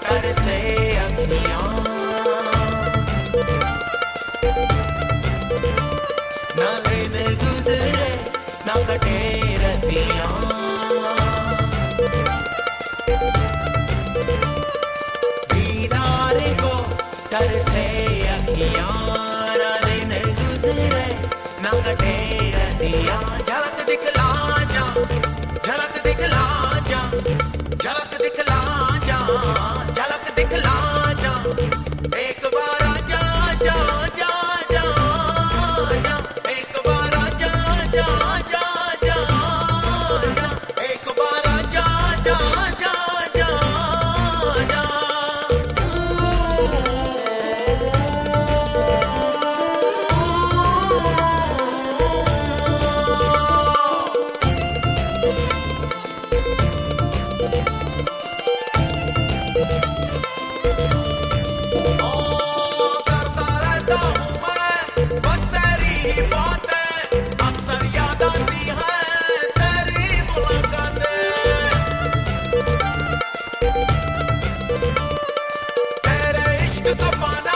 तर से अखियां ना दिन गुजरे ना कटे रतियां दीदार को तर से अखियां ना दिन गुजरे ना कटे रतियां झलक दिखला जा झलक दिखला जा झलक दिखला जा झलक दिखला जा एक बार आजा जा जा जा जा एक बार आजा जा जा जा जा एक बार आजा जा जा जा जा Come on.